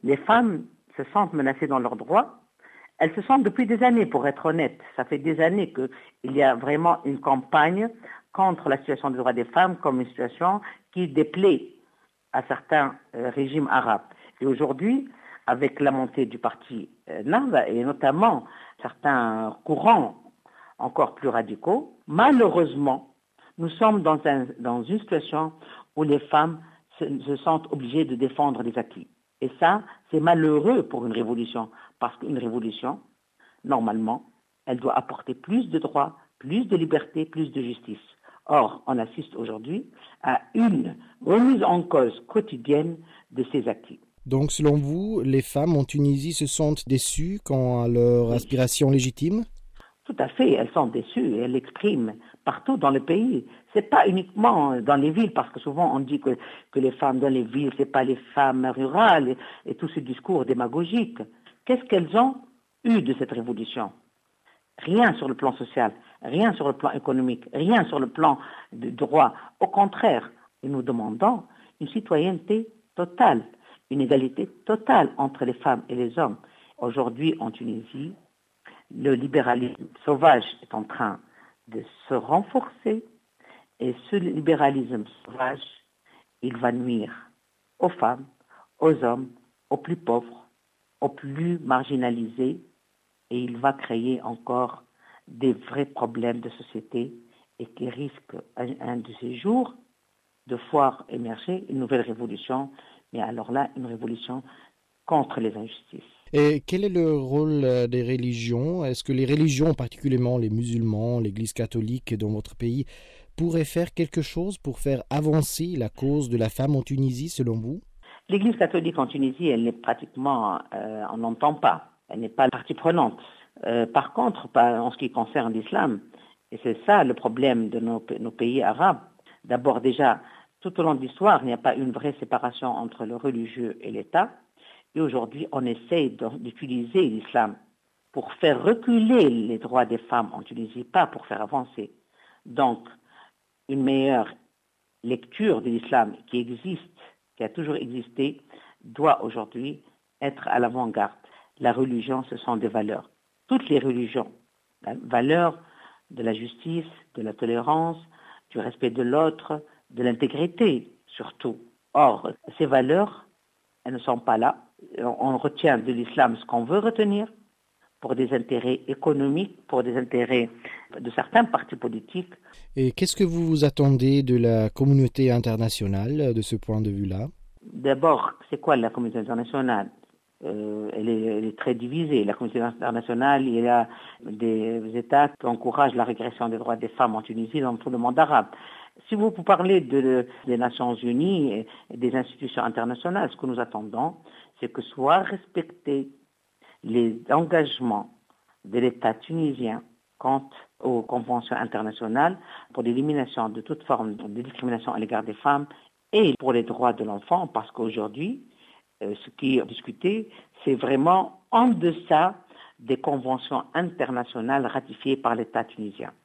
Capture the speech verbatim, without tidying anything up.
Les femmes se sentent menacées dans leurs droits. Elles se sentent depuis des années, pour être honnête. Ça fait des années qu'il y a vraiment une campagne contre la situation des droits des femmes comme une situation qui déplaît à certains euh, régimes arabes. Et aujourd'hui, avec la montée du parti euh, Nahda et notamment certains courants encore plus radicaux, malheureusement, nous sommes dans, un, dans une situation où les femmes se, se sentent obligées de défendre les acquis. Et ça, c'est malheureux pour une révolution, parce qu'une révolution, normalement, elle doit apporter plus de droits, plus de liberté, plus de justice. Or, on assiste aujourd'hui à une remise en cause quotidienne de ces acquis. Donc, selon vous, les femmes en Tunisie se sentent déçues quant à leur Oui. aspiration légitime? Tout à fait, elles sont déçues et elles l'expriment partout dans le pays. C'est pas uniquement dans les villes, parce que souvent on dit que, que les femmes dans les villes, c'est pas les femmes rurales et, et tout ce discours démagogique. Qu'est-ce qu'elles ont eu de cette révolution? Rien sur le plan social, rien sur le plan économique, rien sur le plan du droit. Au contraire, nous demandons une citoyenneté totale, une égalité totale entre les femmes et les hommes. Aujourd'hui, en Tunisie, le libéralisme sauvage est en train de se renforcer et ce libéralisme sauvage, il va nuire aux femmes, aux hommes, aux plus pauvres, aux plus marginalisés et il va créer encore des vrais problèmes de société et qui risque un, un de ces jours de voir émerger une nouvelle révolution, mais alors là, une révolution contre les injustices. Et quel est le rôle des religions? Est-ce que les religions, particulièrement les musulmans, l'Église catholique dans votre pays, pourraient faire quelque chose pour faire avancer la cause de la femme en Tunisie, selon vous? L'Église catholique en Tunisie, elle n'est pratiquement, euh, on n'entend pas. Elle n'est pas partie prenante. Euh, par contre, en ce qui concerne l'islam, et c'est ça le problème de nos, nos pays arabes, d'abord déjà, tout au long de l'histoire, il n'y a pas une vraie séparation entre le religieux et l'État. Et aujourd'hui, on essaye d'utiliser l'islam pour faire reculer les droits des femmes en Tunisie, pas pour faire avancer. Donc, une meilleure lecture de l'islam qui existe, qui a toujours existé, doit aujourd'hui être à l'avant-garde. La religion, ce sont des valeurs. Toutes les religions, la valeur de la justice, de la tolérance, du respect de l'autre, de l'intégrité surtout. Or, ces valeurs, elles ne sont pas là. On retient de l'islam ce qu'on veut retenir pour des intérêts économiques, pour des intérêts de certains partis politiques. Et qu'est-ce que vous vous attendez de la communauté internationale de ce point de vue-là? D'abord, c'est quoi la communauté internationale? euh, elle, est, elle est très divisée. La communauté internationale, il y a des États qui encouragent la régression des droits des femmes en Tunisie dans tout le monde arabe. Si vous, vous parlez de, des Nations Unies et des institutions internationales, ce que nous attendons, c'est que soient respectés les engagements de l'État tunisien quant aux conventions internationales pour l'élimination de toute forme de discrimination à l'égard des femmes et pour les droits de l'enfant, parce qu'aujourd'hui, euh, ce qui est discuté, c'est vraiment en deçà des conventions internationales ratifiées par l'État tunisien.